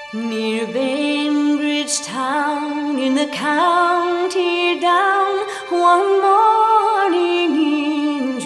Near Bainbridge town in the county down, one morning in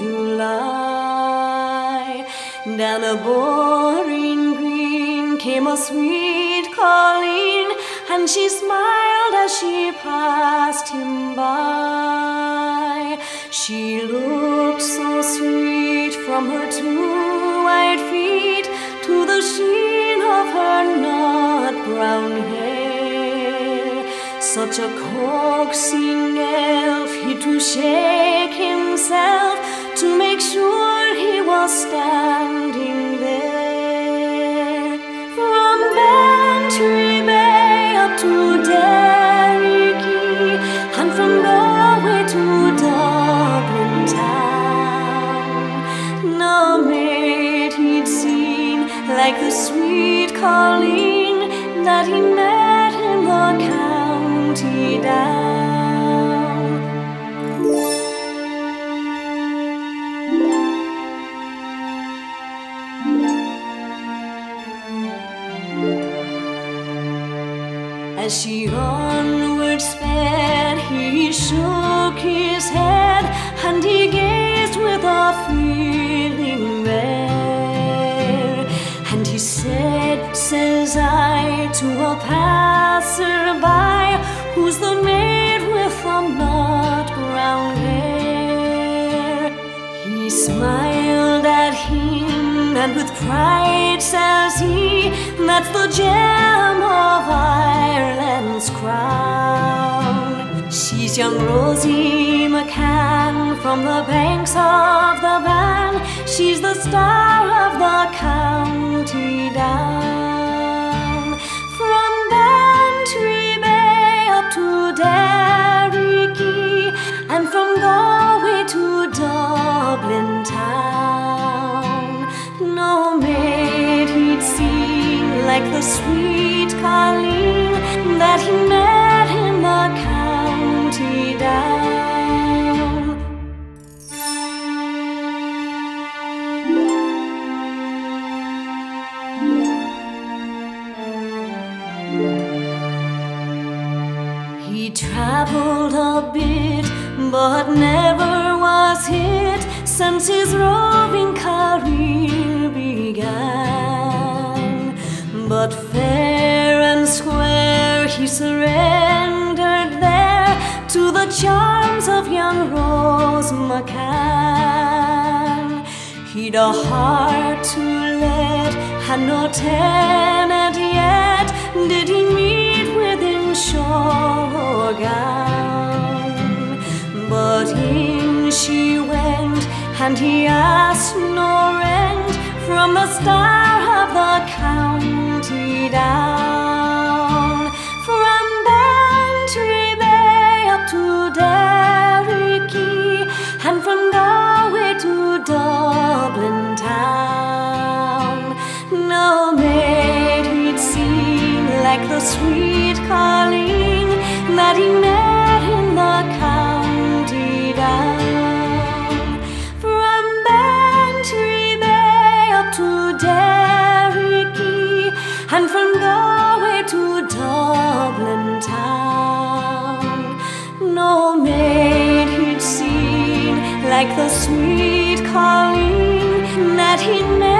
July, down a boring green came a sweet Colleen, and she smiled as she passed him by. She looked so sweet from her two white feet to the sheen of her nut-brown hair. Such a coaxing elf, he to shake himself to make sure he was standing there. From Bantry Bay up to Derry Quay, and from Galway to Dublin town, no maid he'd seen like the sweet Colleen that he met in the county down. As she onward sped, he shook his head, and he gazed with a feeling there. And he said, says I, to a passer-by, who's the maid with the nut-brown hair? He smiled at him, and with pride says he, that's the gem of Ireland's crown. She's young Rosie McCann from the banks of the Bann. She's the star of the county down. From Bantry Bay up to Derry Quay, and from Galway to Dublin town, no maid he'd seen like the sweet Colleen that he met in the county down. He travelled a bit, but never was hit since his roving career began. But fair and square he surrendered there to the charms of young Rose McCann. He'd a heart to let, and no tenant yet did he meet within shawl or gown. But in she went, and he asked no rent from the star of the county down. From Bantry Bay up to Derry Quay, and from Galway to Dublin town, no maid he'd seen like the sweet Colleen that he met in the county down. From Bantry Bay up to Derry Quay, and from Galway to Dublin town, no maid he'd seen like the sweet Colleen that he met